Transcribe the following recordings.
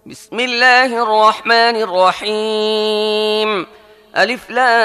بسم الله الرحمن الرحيم ألف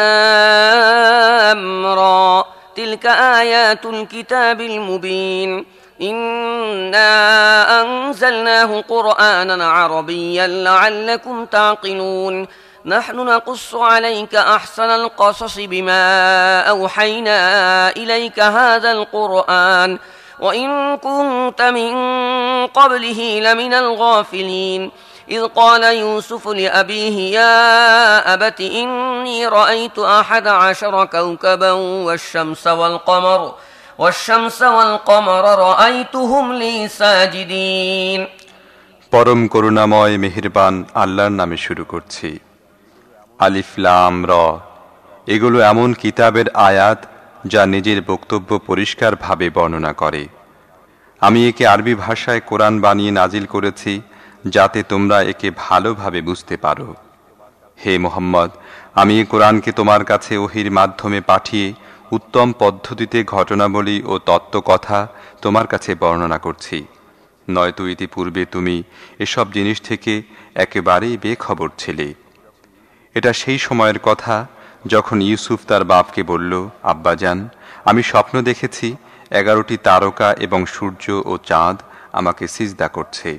لام را تلك آيات الكتاب المبين إنا أنزلناه قرآنا عربيا لعلكم تعقلون نحن نقص عليك أحسن القصص بما أوحينا إليك هذا القرآن وإن كنت من قبله لمن الغافلين إذ قال يوسف لأبيه يا أبت إني رأيت 11 كوكبا والشمس والقمر رأيتهم لي ساجدين পরম করুণাময় মেহেরবান আল্লাহর নামে শুরু করছি। আলিফ লাম র, এগুলো এমন কিতাবের আয়াত যা নিজের বক্তব্য পরিষ্কারভাবে বর্ণনা করে। আমি একে আরবি ভাষায় কোরআন বানিয়ে নাজিল করেছি যাতে তোমরা একে ভালোভাবে বুঝতে পারো। হে মুহাম্মদ, আমি এই কোরআনকে তোমার কাছে ওহীর মাধ্যমে পাঠিয়ে উত্তম পদ্ধতিতে ঘটনাবলী ও তত্ত্বকথা তোমার কাছে বর্ণনা করছি। নয়তো ইতিপূর্বে তুমি এসব জিনিস থেকে একেবারেই বেখবর ছিলে। এটা সেই সময়ের কথা যখন ইউসুফ তার বাপকে বলল, আব্বাজান, আমি স্বপ্ন দেখেছি 11টি তারকা এবং সূর্য ও চাঁদ আমাকে সিজদা করছে।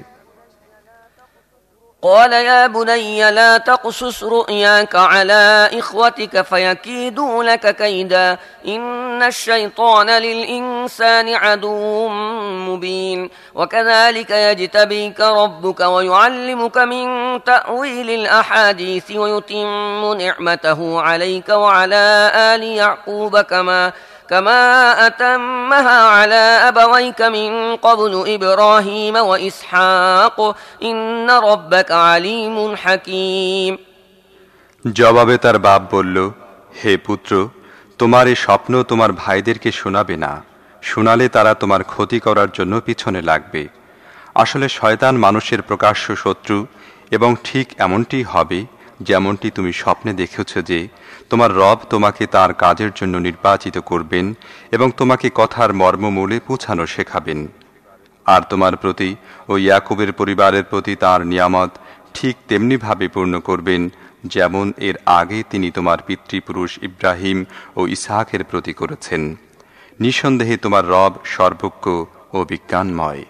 قال يا بني لا تقصص رؤياك على إخوتك فيكيدوا لك كيدا إن الشيطان للإنسان عدو مبين وكذلك يجتبيك ربك ويعلمك من تأويل الأحاديث ويتم نعمته عليك وعلى آل يعقوب كما أتمها على أبويك من قبل إبراهيم وإسحاق إن ربك عليم حكيم। জবাবে তার বাপ বলল, হে পুত্র, তোমার এই স্বপ্ন তোমার ভাইদেরকে শোনাবে না। শোনালে তারা তোমার ক্ষতি করার জন্য পিছনে লাগবে। আসলে শয়তান মানুষের প্রকাশ্য শত্রু এবং ঠিক এমনটি হবে যেমনটি তুমি স্বপ্নে দেখেছ যে তোমার রব তোমাকে তার কাজের জন্য নির্বাচিত করবেন এবং তোমাকে কথার মর্মমূলে পৌঁছানো শেখাবেন। আর তোমার প্রতি ও ইয়াকুবের পরিবারের প্রতি তার নিয়ামত ঠিক তেমনিভাবে পূর্ণ করবেন যেমন এর আগে তিনি তোমার পিতৃপুরুষ ইব্রাহিম ও ইসহাকের প্রতি করেছেন। নিঃসন্দেহে তোমার রব সর্বজ্ঞ ও বিজ্ঞানময়।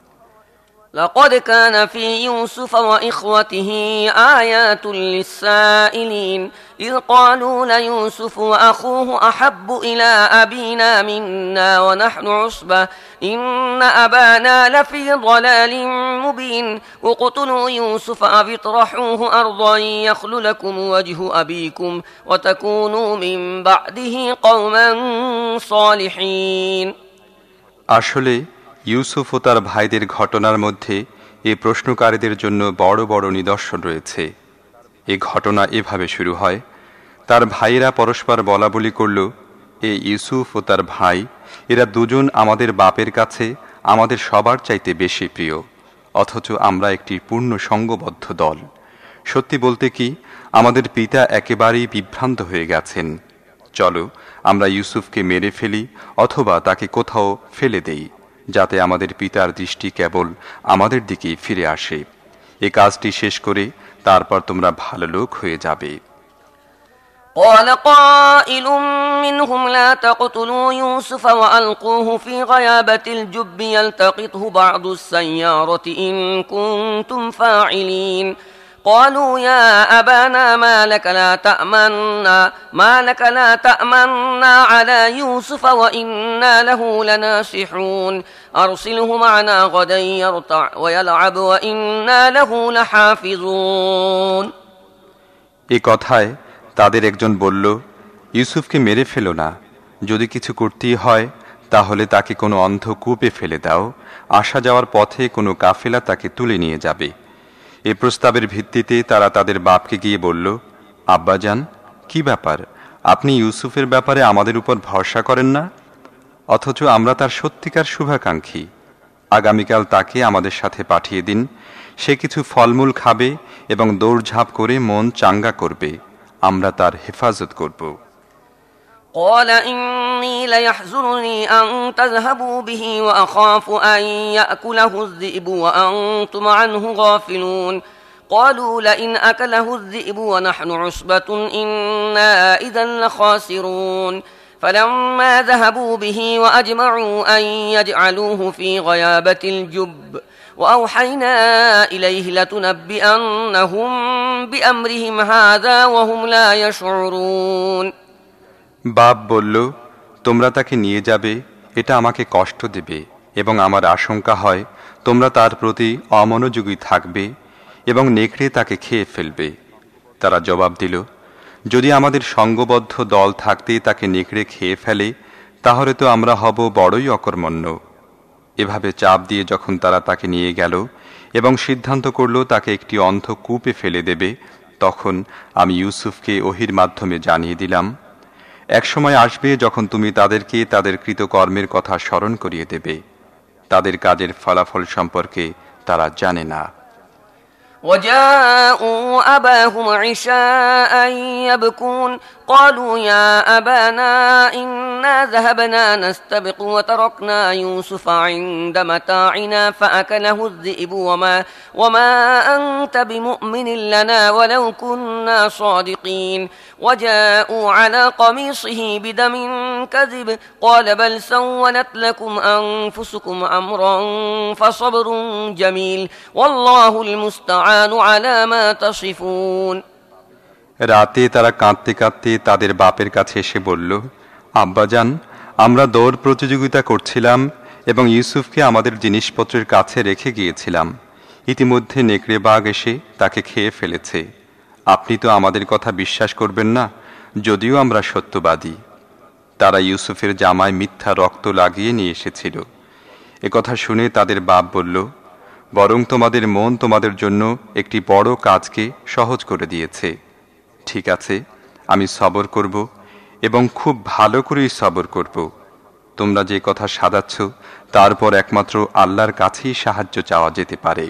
لقد كان في يوسف وإخوته آيات للسائلين إذ قالوا ليوسف وأخوه أحب إلى أبينا منا ونحن عصبة إن أبانا لفي ضلال مبين اقتلوا يوسف أو اطرحوه أرضا يخل لكم وجه أبيكم وتكونوا من بعده قوما صالحين। আসলে ইউসুফ ও তার ভাইদের ঘটনার মধ্যে এই প্রশ্নকারীদের জন্য বড় বড় নিদর্শন রয়েছে। এই ঘটনা এভাবে শুরু হয়। তার ভাইয়েরা পরস্পর বলাবলি করল, এ ইউসুফ ও তার ভাই, এরা দুজন আমাদের বাপের কাছে আমাদের সবার চাইতে বেশি প্রিয়, অথচ আমরা একটি পূর্ণ সঙ্গবদ্ধ দল। সত্যি বলতে কি, আমাদের পিতা একেবারেই বিভ্রান্ত হয়ে গেছেন। চলো আমরা ইউসুফকে মেরে ফেলি অথবা তাকে কোথাও ফেলে দেই, যাতে আমাদের পিতার দৃষ্টি কেবল আমাদের দিকেই ফিরে আসে। এই কাজটি শেষ করে তারপর তোমরা ভালো লোক হয়ে যাবে। قال قائل منهم لا تقتلوا يوسف وألقوه في غيابة الجب يلتقطه بعض السيارة إن كنتم فاعلين قالوا يا أبانا ما لك لا تأمنا على يوسف وإنا له لناصحون أرسله معنا غدا يرتع ويلعب وإنا له لحافظون। এই কথায় তাদের একজন বলল, ইউসুফকে মেরে ফেলো না। যদি কিছু করতেই হয় তাহলে তাকে কোনো অন্ধ কূপে ফেলে দাও। আসা যাওয়ার পথে কোনো কাফেলা তাকে তুলে নিয়ে যাবে। এ প্রস্তাবের ভিত্তিতে তারা তাদের বাপকে গিয়ে বলল, আব্বাজান, কি ব্যাপার? আপনি ইউসুফের ব্যাপারে আমাদের উপর ভরসা করেন না, অথচ আমরা তার সত্যিকার শুভাকাঙ্ক্ষী। আগামীকাল তাকে আমাদের সাথে পাঠিয়ে দিন। সে কিছু ফলমূল খাবে এবং দৌড়ঝাঁপ করে মন চাঙ্গা করবে। আমরা তার হেফাজত করব। قال إني ليحزنني أن تذهبوا به وأخاف أن يأكله الذئب وأنتم عنه غافلون قالوا لئن أكله الذئب ونحن عصبة إنا إذا لخاسرون فلما ذهبوا به وأجمعوا أن يجعلوه في غيابة الجب وأوحينا إليه لتنبئنهم بأمرهم هذا وهم لا يشعرون বাপ বলল, তোমরা তাকে নিয়ে যাবে, এটা আমাকে কষ্ট দেবে এবং আমার আশঙ্কা হয় তোমরা তার প্রতি অমনোযোগী থাকবে এবং নেকড়ে তাকে খেয়ে ফেলবে। তারা জবাব দিল, যদি আমাদের সঙ্গবদ্ধ দল থাকতে তাকে নেকড়ে খেয়ে ফেলে তাহলে তো আমরা হব বড়ই অকর্মণ্য। এভাবে চাপ দিয়ে যখন তারা তাকে নিয়ে গেল এবং সিদ্ধান্ত করল তাকে একটি অন্ধ কূপে ফেলে দেবে, তখন আমি ইউসুফকে ওহির মাধ্যমে জানিয়ে দিলাম, একসময় আসবে যখন তুমি তাদেরকে তাদের কৃতকর্মের কথা স্মরণ করিয়ে দেবে। তাদের কাজের ফলাফল সম্পর্কে তারা জানে না। وجاءوا أباهم عشاء يبكون قالوا يا أبانا إنا ذهبنا نستبق وتركنا يوسف عند متاعنا فأكله الذئب وما أنت بمؤمن لنا ولو كنا صادقين وجاءوا على قميصه بدم كذب قال بل سولت لكم أنفسكم أمرا فصبر جميل والله المستعان على ما تصفون রাতে তারা কাঁদতে কাঁদতে তাদের বাপের কাছে এসে বলল, আব্বাজান, আমরা দৌড় প্রতিযোগিতা করছিলাম এবং ইউসুফকে আমাদের জিনিসপত্রের কাছে রেখে গিয়েছিলাম। ইতিমধ্যে নেকড়ে বাঘ এসে তাকে খেয়ে ফেলেছে। আপনি তো আমাদের কথা বিশ্বাস করবেন না, যদিও আমরা সত্যবাদী। তারা ইউসুফের জামায় মিথ্যা রক্ত লাগিয়ে নিয়ে এসেছিল। একথা শুনে তাদের বাপ বলল, বরং তোমাদের মন তোমাদের জন্য একটি বড় কাজকে সহজ করে দিয়েছে। ঠিক আছে, আমি সবর করব এবং খুব ভালো করেই সবর করব। তোমরা যে কথা সাজাচ্ছ তারপর একমাত্র আল্লাহর কাছেই সাহায্য চাওয়া যেতে পারে।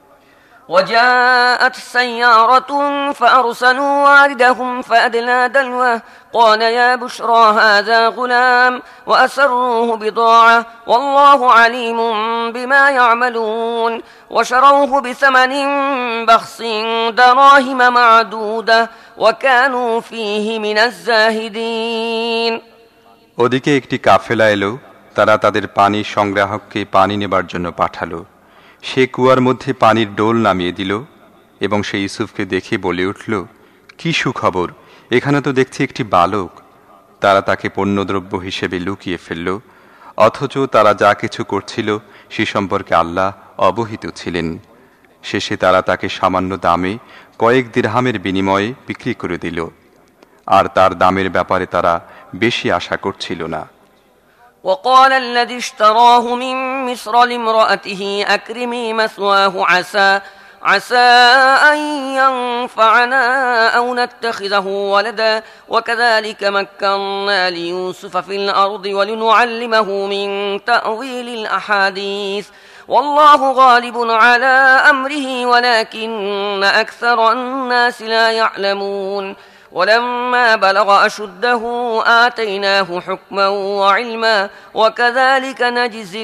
وجاءت سيارة فأرسلوا واردهم فأدلى دلوه قال يا بشرى هذا غلام وأسروه بضاعة والله عليم بما يعملون وشروه بثمن بخس دراهم معدودة وكانوا فيه من الزاهدين ওদিকে একটি কাফেলা এলো, তারা তাদের পানি সংগ্রাহককে পানি নেবার জন্য পাঠালো। সে কুয়ার মধ্যে পানির ডোল নামিয়ে দিল এবং সে ইউসুফকে দেখে বলে উঠল, কি সুখবর, এখানে তো দেখছি একটি বালক। তারা তাকে পণ্যদ্রব্য হিসেবে লুকিয়ে ফেলল, অথচ তারা যা কিছু করছিল সে সম্পর্কে আল্লাহ অবহিত ছিলেন। শেষে তারা তাকে সামান্য দামে কয়েক দিরহামের বিনিময়ে বিক্রি করে দিল, আর তার দামের ব্যাপারে তারা বেশি আশা করছিল না। وقال الذي اشتراه من مصر لامرأته أكرمي مثواه عسى أن ينفعنا أو نتخذه ولدا وكذلك مكنا ليوسف في الأرض ولنعلمه من تأويل الأحاديث والله غالب على أمره ولكن أكثر الناس لا يعلمون ولما بلغ أشده آتيناه حكما وعلما وكذلك نجزي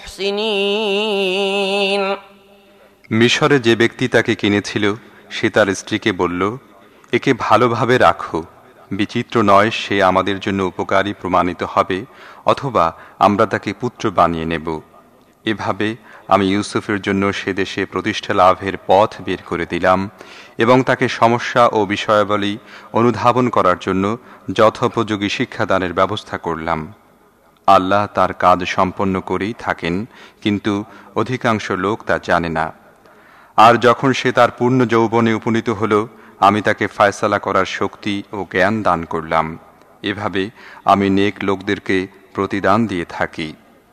المحسنين মিশরে যে ব্যক্তি তাকে কিনেছিল সে তার স্ত্রীকে বলল, একে ভালোভাবে রাখো, বিচিত্র নয় সে আমাদের জন্য উপকারী প্রমাণিত হবে, অথবা আমরা তাকে পুত্র বানিয়ে নেব। এভাবে আমি ইউসুফের জন্য সে দেশে প্রতিষ্ঠা লাভের পথ বের করে দিলাম এবং তাকে সমস্যা ও বিষয়াবলী অনুধাবন করার জন্য যথোপযোগী শিক্ষাদানের ব্যবস্থা করলাম। আল্লাহ তার কাজ সম্পন্ন করেই থাকেন, কিন্তু অধিকাংশ লোক তা জানে না। আর যখন সে তার পূর্ণ যৌবনে উপনীত হল, আমি তাকে ফয়সালা করার শক্তি ও জ্ঞান দান করলাম। এভাবে আমি নেক লোকদেরকে প্রতিদান দিয়ে থাকি।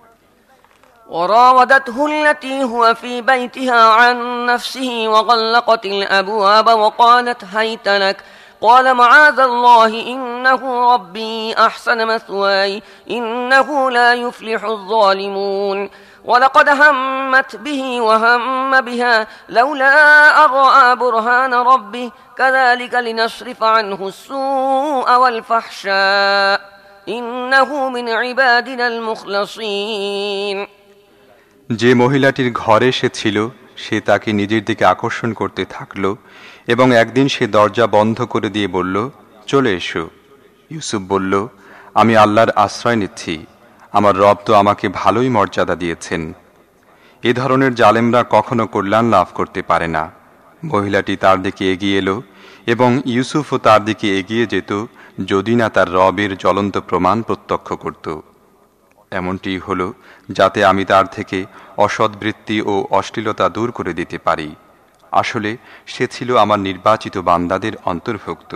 وراودته التي هو في بيتها عن نفسه وغلقت الأبواب وقالت هيت لك قال معاذ الله إنه ربي أحسن مثواي إنه لا يفلح الظالمون ولقد همت به وهم بها لولا أن رأى برهان ربه كذلك لنصرف عنه السوء والفحشاء إنه من عبادنا المخلصين যে মহিলাটির ঘরে সে ছিল সে তাকে নিজের দিকে আকর্ষণ করতে থাকল এবং একদিন সে দরজা বন্ধ করে দিয়ে বলল, চলে এসো। ইউসুফ বলল, আমি আল্লাহর আশ্রয় নিচ্ছি, আমার রব তো আমাকে ভালোই মর্যাদা দিয়েছেন। এ ধরনের জালেমরা কখনো কল্যাণ লাভ করতে পারে না। মহিলাটি তার দিকে এগিয়ে এলো এবং ইউসুফও তার দিকে এগিয়ে যেত যদি না তার রবের জ্বলন্ত প্রমাণ প্রত্যক্ষ করত। এমনটি হল যাতে আমি তার থেকে অসদ্বৃত্তি ও অশ্লীলতা দূর করে দিতে পারি। আসলে সে ছিল আমার নির্বাচিত বান্দাদের অন্তর্ভুক্ত।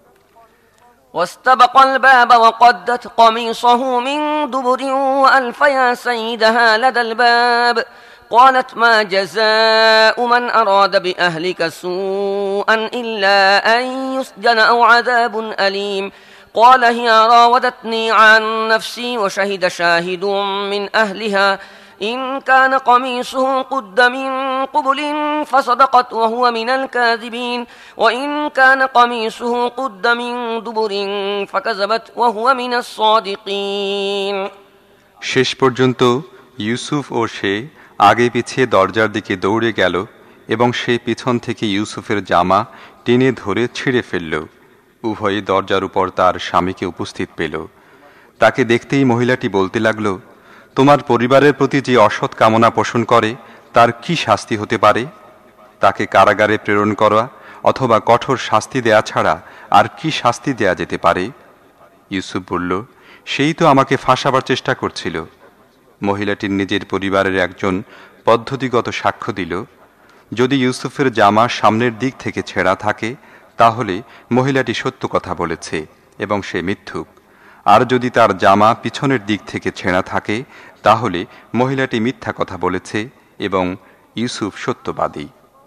واستبق الباب وقدت قميصه من دبر وألف يا سيدها لدى الباب قالت ما جزاء من أراد بأهلك سوءا إلا أن يسجن أو عذاب أليم قال هي راودتني عن نفسي وشهد شاهد من أهلها إن كان قميصه قد من قبل فصدقت وهو من الكاذبين وإن كان قميصه قد من دبر فكذبت وهو من الصادقين শেষ পর্যন্ত ইউসুফ ও সে আগে পিছিয়ে দরজার দিকে দৌড়ে গেল এবং সে পিছন থেকে ইউসুফের জামা টেনে ধরে ছিঁড়ে ফেলল। উভয়ই দরজার উপর তার স্বামীকে উপস্থিত পেল। তাকে দেখতেই মহিলাটি বলতে লাগল, তোমার পরিবারের প্রতি যে অসৎ কামনা পোষণ করে তার কি শাস্তি হতে পারে? তাকে কারাগারে প্রেরণ করা অথবা কঠোর শাস্তি দেয়া ছাড়া আর কি শাস্তি দেয়া যেতে পারে? ইউসুফ বলল, সেই তো আমাকে ফাঁসাবার চেষ্টা করছিল। মহিলাটির নিজের পরিবারের একজন পদ্ধতিগত সাক্ষ্য দিল, যদি ইউসুফের জামা সামনের দিক থেকে ছেঁড়া থাকে তাহলে মহিলাটি সত্য কথা বলেছে এবং সে মিথ্যুক, আর যদি তার জামা পিছনের দিক থেকে ছেঁড়া থাকে তাহলে মহিলাটি মিথ্যা কথা বলেছে এবং ইউসুফ সত্যবাদী।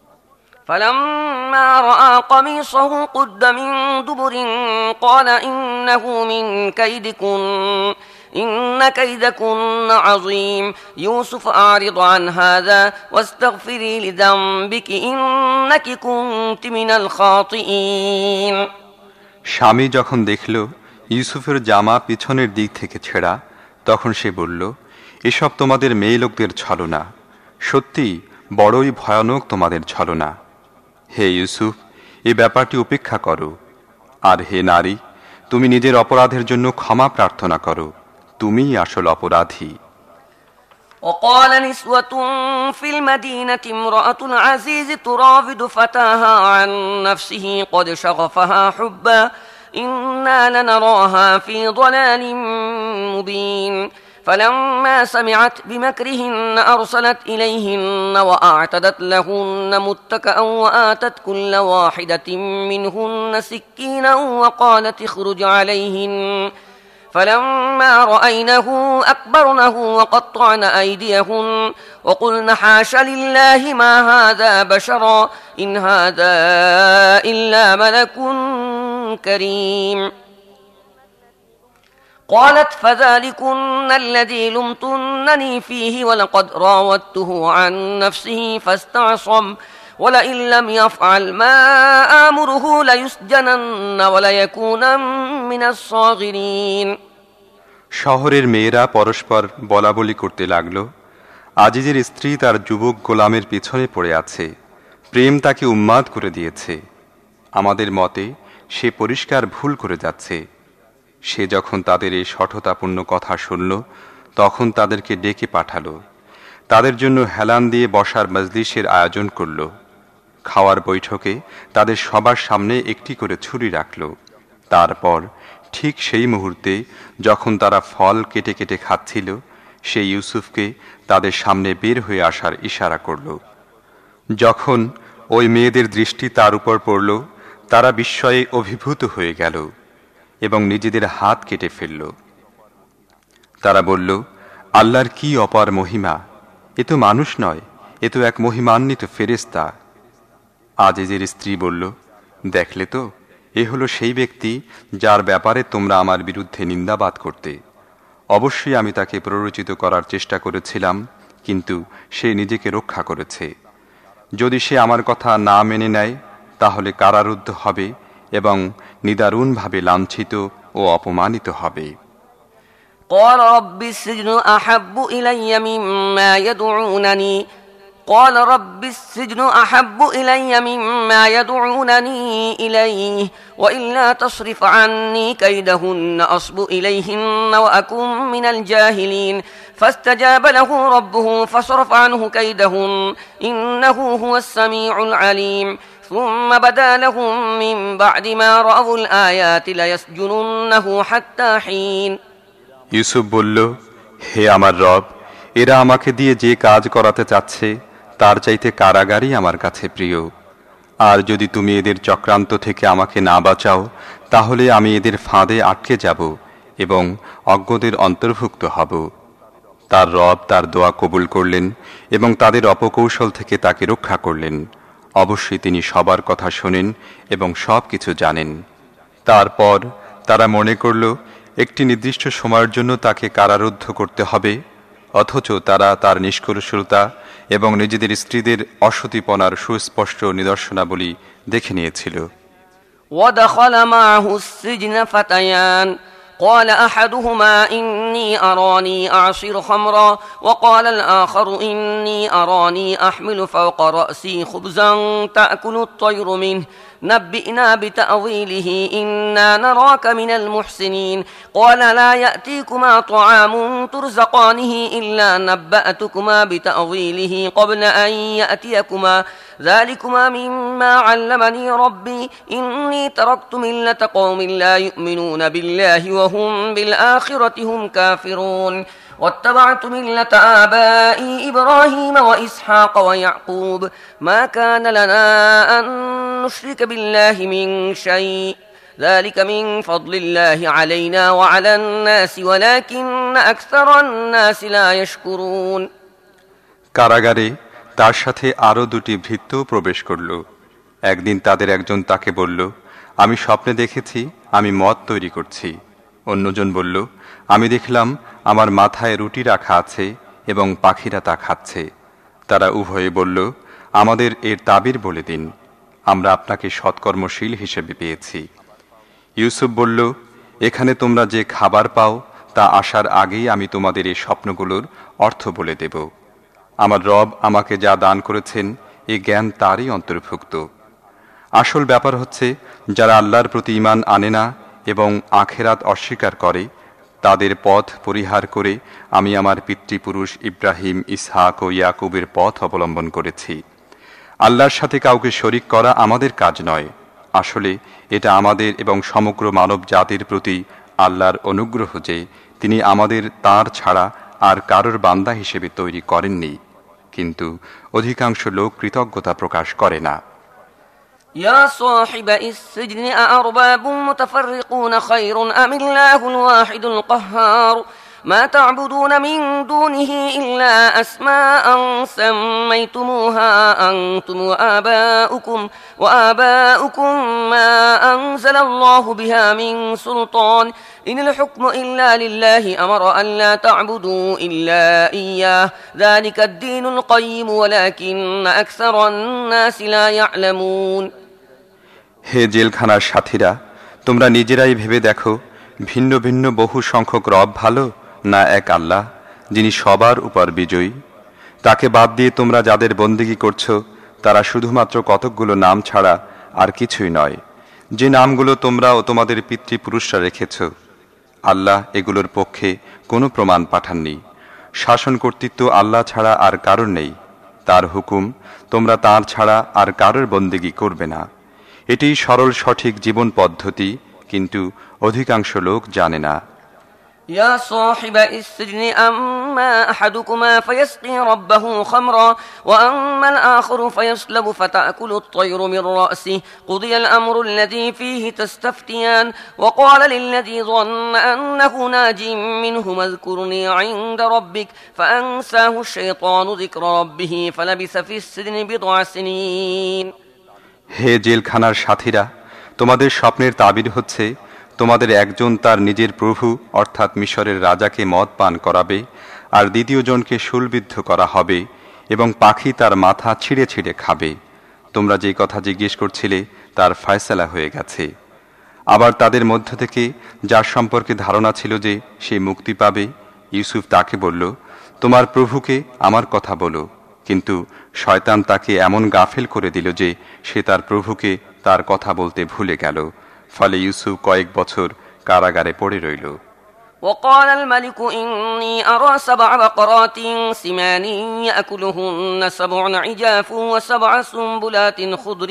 فلما رأى قميصه قد من دبر قال إنه من كيدكن إن كيدكن عظيم يوسف أعرض عن هذا واستغفري لذنبك إنك كنت من الخاطئين স্বামী যখন দেখল ইউসুফের জামা পিছনের দিক থেকে ছেঁড়া, তখন সে বলল, এসব তোমাদের মেয়ে লোকদের ছলনা, সত্যি বড়ই ভয়ানক তোমাদের ছলনা। হে ইউসুফ, এই ব্যাপারটি উপেক্ষা করো, আর হে নারী, তুমি নিজের অপরাধের জন্য ক্ষমা প্রার্থনা করো, তুমিই আসল অপরাধী। وقال نسوة في المدينة امرأة العزيز تراود فتاها عن نفسه قد شغفها حبا إنا لنراها في ضلال مبين فلما سمعت بمكرهن أرسلت إليهن وأعتدت لهن متكأ وآتت كل واحدة منهن سكينا وقالت اخرج عليهن فلما رأينه أكبرنه وقطعن أيديهن وقلن حاش لله ما هذا بشرا إن هذا إلا ملك كريم قالت فذلكن الذي لمتنني فيه ولقد راودته عن نفسه فاستعصم ولئن لم يفعل ما آمره ليسجنن وليكون من الصاغرين শহরের মেয়েরা পরস্পর বলাবলি করতে লাগল, আজিজের স্ত্রী তার যুবক গোলামের পিছনে পড়ে আছে, প্রেম তাকে উন্মাদ করে দিয়েছে। আমাদের মতে সে পরিষ্কার ভুল করে যাচ্ছে। সে যখন তাদের এই শঠতাপূর্ণ কথা শুনল তখন তাদেরকে ডেকে পাঠালো, তাদের জন্য হেলান দিয়ে বসার মজলিসের আয়োজন করল। খাওয়ার বৈঠকে তাদের সবার সামনে একটি করে ছুরি রাখল। তারপর ঠিক সেই মুহূর্তে যখন তারা ফল কেটে কেটে খাচ্ছিল, সে ইউসুফকে তাদের সামনে বের হয়ে আসার ইশারা করল। যখন ওই মেয়েদের দৃষ্টি তার উপর পড়ল, তারা বিস্ময়ে অভিভূত হয়ে গেল এবং নিজেদের হাত কেটে ফেলল। তারা বলল, আল্লাহর কি অপার মহিমা! এ তো মানুষ নয়, এ তো এক মহিমান্বিত ফেরেশতা। আজিজের স্ত্রী বলল, দেখলে তো, এ হলো সেই ব্যক্তি যার ব্যাপারে তোমরা আমার বিরুদ্ধে নিন্দাবাদ করতে। অবশ্যই আমি তাকে প্ররোচিত করার চেষ্টা করেছিলাম, কিন্তু সে নিজেকে রক্ষা করেছে। যদি সে আমার কথা না মেনে নেয় তাহলে কারারুদ্ধ হবে এবং নিদারুণভাবে লাঞ্ছিত ও অপমানিত হবে। قال رب السجن أحب إلي مما يدعونني قال رب السجن أحب إلي مما يدعونني إليه وإلا تصرف عني كيدهن أصب إليهن وأكن من الجاهلين فاستجاب له ربه فصرف عنه كيدهن إنه هو السميع العليم ثم بدا لهم من بعد ما رأوا الآيات ليسجننه حتى حين ইউসুফ বলল, হে আমার রব, এরা আমাকে দিয়ে যে কাজ করাতে চাচ্ছে তার চাইতে কারাগারই আমার কাছে প্রিয়। আর যদি তুমি এদের চক্রান্ত থেকে আমাকে না বাঁচাও তাহলে আমি এদের ফাঁদে আটকে যাব এবং অজ্ঞদের অন্তর্ভুক্ত হব। তার রব তার দোয়া কবুল করলেন এবং তাদের অপকৌশল থেকে তাকে রক্ষা করলেন। অবশ্যই তিনি সবার কথা শোনেন এবং সব কিছু জানেন। তারপর তারা মনে করল একটি নির্দিষ্ট সময়ের জন্য তাকে কারারুদ্ধ করতে হবে, অথচ তারা তার নিষ্কলুষতা এবং নিজেদের স্ত্রীদের অসতীপনার সুস্পষ্ট নিদর্শনাবলী দেখে নিয়েছিল। ودخل معه السجن فتيان قال أحدهما إني أراني أعصر خمرا وقال الآخر إني أراني أحمل فوق رأسي خبزا تأكل الطير منه نبئنا بتأويله إنا نراك من المحسنين قال لا يأتيكما طعام ترزقانه إلا نبأتكما بتأويله قبل أن يأتيكما ذلكما مما علمني ربي إني تركت ملة قوم لا يؤمنون بالله وهم بالآخرة هم كافرون واتبعت ملة آبائي إبراهيم وإسحاق ويعقوب ما كان لنا أن نشرك بالله من شيء ذلك من فضل الله علينا وعلى الناس ولكن أكثر الناس لا يشكرون কারাগারে তার সাথে আরো দুটি ভৃত্য প্রবেশ করল। একদিন তাদের একজন তাকে বলল, আমি স্বপ্নে দেখেছি আমি মদ তৈরি করছি। অন্যজন বলল, আমি দেখলাম আমার মাথায় রুটি রাখা আছে এবং পাখিরা তা খাচ্ছে। তারা উভয়ে বলল, আমাদের এর তাবির বলে দিন, আমরা আপনাকে সৎকর্মশীল হিসেবে পেয়েছি। ইউসুফ বলল, এখানে তোমরা যে খাবার পাও তা আসার আগেই আমি তোমাদের এই স্বপ্নগুলোর অর্থ বলে দেব। আমার রব আমাকে যা দান করেছেন এ জ্ঞান তারই অন্তর্ভুক্ত। আসল ব্যাপার হচ্ছে যারা আল্লাহর প্রতি ঈমান আনে না এবং আখেরাত অস্বীকার করে তাদের পথ পরিহার করে আমি আমার পিতৃপুরুষ ইব্রাহিম, ইসহাক ও ইয়াকুবের পথ অবলম্বন করেছি। আল্লাহর সাথে কাউকে শরিক করা আমাদের কাজ নয়। আসলে এটা আমাদের এবং সমগ্র মানব জাতির প্রতি আল্লাহর অনুগ্রহ যে তিনি আমাদের তাঁর ছাড়া আর কারোর বান্দা হিসেবে তৈরি করেননি, কিন্তু অধিকাংশ লোক কৃতজ্ঞতা প্রকাশ করে না। يا صاحب السجن أأرباب متفرقون خير أم الله الواحد القهار ما تعبدون من دونه إلا أسماء سميتموها أنتم وآباؤكم ما أنزل الله بها من سلطان إن الحكم إلا لله أمر أن لا تعبدوا إلا إياه ذلك الدين القيم ولكن أكثر الناس لا يعلمون হে জেলখানার সাথীরা, তোমরা নিজেরাই ভেবে দেখো ভিন্ন ভিন্ন বহু সংখ্যক রব ভালো না এক আল্লাহ যিনি সবার উপর বিজয়ী? তাকে বাদ দিয়ে তোমরা যাদের বন্দেগী করছো তারা শুধুমাত্র কতকগুলো নাম ছাড়া আর কিছুই নয়, যে নামগুলো তোমরা ও তোমাদের পিতৃপুরুষরা রেখেছ। আল্লাহ এগুলোর পক্ষে কোনো প্রমাণ পাঠাননি। শাসন কর্তৃত্ব আল্লাহ ছাড়া আর কারোর নেই। তার হুকুম তোমরা তাঁর ছাড়া আর কারোর বন্দেগী করবে না। এটিই সরল সঠিক জীবন পদ্ধতি, কিন্তু অধিকাংশ লোক জানে না। يا صاحب السجن أما أحدكما فيسقي ربه خمرا وأما الآخر فيصلب فتأكل الطير من رأسه قضي الأمر الذي فيه تستفتيان وقال للذي ظن أنه ناج منهما اذكرني عند ربك فأنساه الشيطان ذكر ربه فلبث في السجن بضع سنين হে জেলখানার সাথীরা, তোমাদের স্বপ্নের তাবির হচ্ছে তোমাদের একজন তার নিজের প্রভু অর্থাৎ মিশরের রাজাকে মদ পান করাবে, আর দ্বিতীয় জনকে শূলবিদ্ধ করা হবে এবং পাখি তার মাথা ছিঁড়ে ছিঁড়ে খাবে। তোমরা যে কথা জিজ্ঞেস করছিলে তার ফয়সালা হয়ে গেছে। আবার তাদের মধ্য থেকে যার সম্পর্কে ধারণা ছিল যে সে মুক্তি পাবে, ইউসুফ তাকে বলল, তোমার প্রভুকে আমার কথা বলো, কিন্তু শয়তান তাকে এমন গাফেল করে দিল যে সে তার প্রভুকে তার কথা বলতে ভুলে গেল। ফলে ইউসুফ কয়েক বছর কারাগারে পড়ে রইল। وقال الملك إني أرى 7 بقرات سمان يأكلهن 7 عجاف و7 سنبلات خضر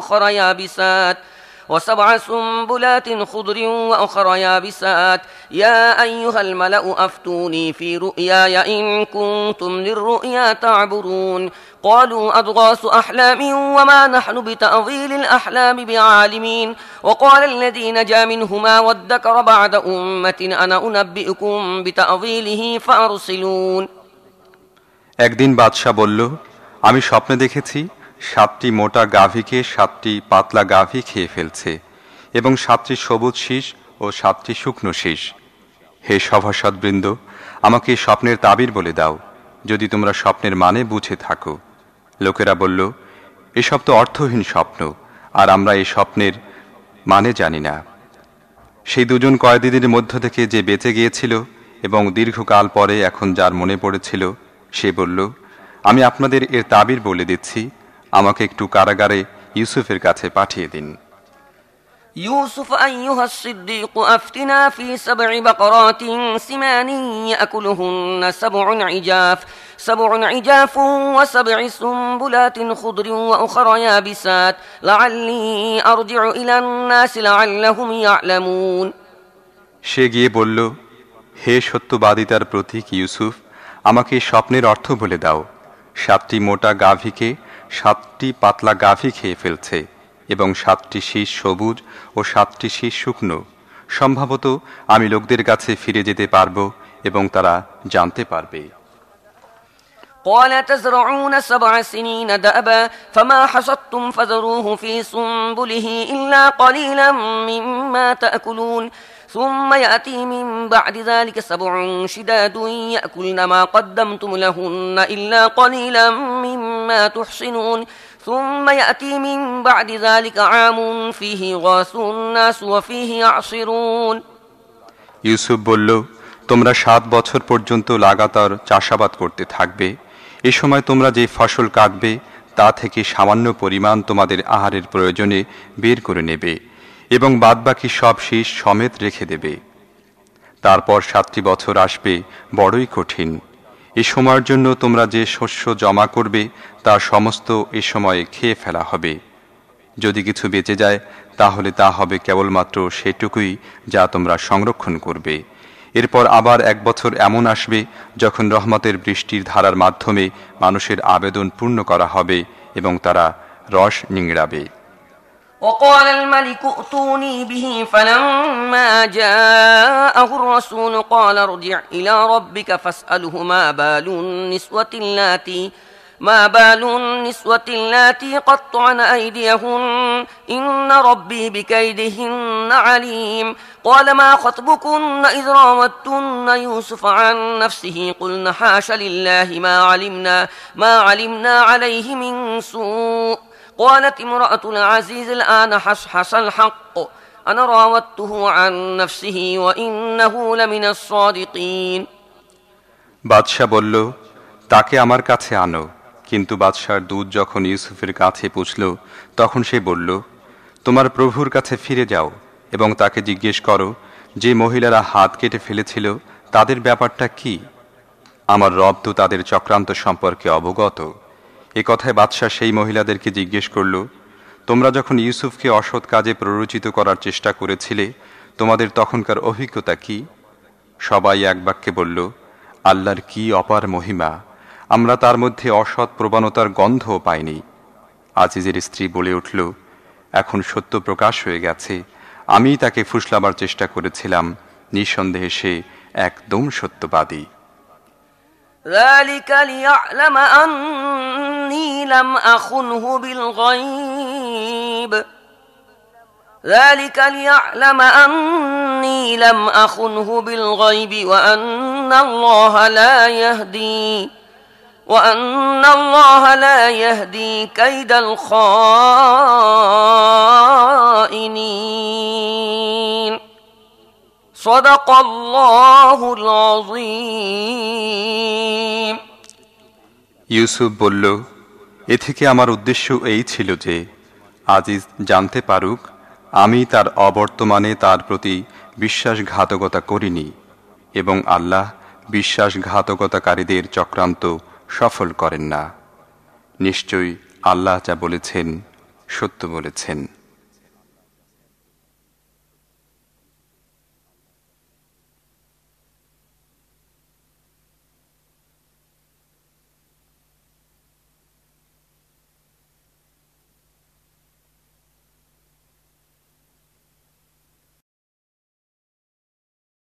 وسبع سنبلات خضر وأخر يابسات يا أيها الملأ أفتوني في رؤياي إن كنتم للرؤيا تعبرون قالوا أضغاث أحلام وما نحن بتأويل الأحلام بعالمين وقال الذي نجا منهما وادكر بعد أمة أنا أنبئكم بتأويله فأرسلون। একদিন বাদশাহ বলল, আমি স্বপ্নে দেখেছি 7টি মোটা গাভীকে 7টি পাতলা গাভী খেয়ে ফেলছে এবং 7টি সবুজ শীষ ও 7টি শুকনো শীষ। হে সভাসদবৃন্দ, আমাকে স্বপ্নের তাবির বলে দাও, যদি তোমরা স্বপ্নের মানে বুঝে থাকো। লোকেরা বলল, এসব তো অর্থহীন স্বপ্ন, আর আমরা এই স্বপ্নের মানে জানি না। সেই দুজন কয়েদিদের মধ্য থেকে যে বেঁচে গিয়েছিল এবং দীর্ঘকাল পরে এখন যার মনে পড়েছিল, সে বলল, আমি আপনাদের এর তাবির বলে দিচ্ছি, আমাকে একটু কারাগারে ইউসুফের কাছে পাঠিয়ে দিন। يوسف أيها الصديق أفتنا في 7 بقرات سمان يأكلهن 7 عجاف و7 سنبلات خضر وأخر يابسات لعلي أرجع إلى الناس لعلهم يعلمون। সে গিয়ে বলল, হে সত্যবাদিতার প্রতীক ইউসুফ, আমাকে স্বপ্নের অর্থ বলে দাও। 7টি মোটা গাভীকে 7টি পাতলা গাভী খেয়ে ফেলছে এবং 7টি শীষ সবুজ ও 7টি শীষ শুকনো। সম্ভবত আমি লোকদের কাছে ফিরে যেতে পারব এবং তারা জানতে পারবে। قال تزرعون 7 سنين دأبا فما حصدتم فذروه في سنبله إلا قليلا مما تأكلون ثم يأتي من بعد ذلك 7 شداد يأكلن ما قدمتم لهن إلا قليلا مما تحصنون ثم يأتي من بعد ذلك عام فيه يغاث الناس وفيه يعصرون। ইউসুফ বলল, তোমরা 7 বছর পর্যন্ত লাগাতার চাষাবাদ করতে থাকবে। এ সময় তোমরা যে ফসল কাটবে তা থেকে সামান্য পরিমাণ তোমাদের আহারের প্রয়োজনে বের করে নেবে এবং বাদবাকি সব শীষ সমেত রেখে দেবে। তারপর 7টি বছর আসবে বড়ই কঠিন। এ সময়ের জন্য তোমরা যে শস্য জমা করবে তা সমস্ত এ সময়ে খেয়ে ফেলা হবে। যদি কিছু বেঁচে যায় তাহলে তা হবে কেবলমাত্র সেটুকুই যা তোমরা সংরক্ষণ করবে। এরপর আবার 1 বছর এমন আসবে যখন রহমতের বৃষ্টির ধারার মাধ্যমে মানুষের আবেদন পূর্ণ করা হবে এবং তারা রস নিংড়াবে। وقال الملك ائتوني به فلما جاءه الرسول قال ارجع إلى ربك فاسأله ما بال النسوة اللاتي قطعن أيديهن إن ربي بكيدهن عليم قال ما خطبكن إذ راوتن يوسف عن نفسه قلن حاش لله ما علمنا عليه من سوء قالت امرأة العزيز الآن حصحص الحق أنا راودته عن نفسه وإنه لمن الصادقين। বাদশা বলল, তাকে আমার কাছে আনো। কিন্তু বাদশার দূত যখন ইউসুফের কাছে পৌঁছল তখন সে বলল, তোমার প্রভুর কাছে ফিরে যাও এবং তাকে জিজ্ঞেস করো যে মহিলারা হাত কেটে ফেলেছিল তাদের ব্যাপারটা কি। আমার রব তো তাদের চক্রান্ত সম্পর্কে অবগত। এ কথায় বাদশাহ সেই মহিলাদেরকে জিজ্ঞেস করল, তোমরা যখন ইউসুফকে অসৎ কাজে প্ররোচিত করার চেষ্টা করেছিলে তোমাদের তখনকার অভিজ্ঞতা কি? সবাই এক বাক্যে বলল, আল্লাহর কি অপার মহিমা, আমরা তার মধ্যে অসৎ প্রবণতার গন্ধও পাইনি। আজিজের স্ত্রী বলে উঠল, এখন সত্য প্রকাশ হয়ে গেছে, আমিই তাকে ফুসলাবার চেষ্টা করেছিলাম, নিঃসন্দেহে সে একদম সত্যবাদী। ذلك ليعلم أني لم أخنه بالغيب وأن الله لا يهدي كيد الخائنين صدق الله العظيم। ইউসুফ বলল, এ থেকে আমার উদ্দেশ্য এই ছিল যে আজিজ জানতে পারুক আমি তার অবর্তমানে তার প্রতি বিশ্বাসঘাতকতা করিনি এবং আল্লাহ বিশ্বাসঘাতকতাকারীদের চক্রান্ত সফল করেন না। নিশ্চয়ই আল্লাহ যা বলেছেন সত্য বলেছেন।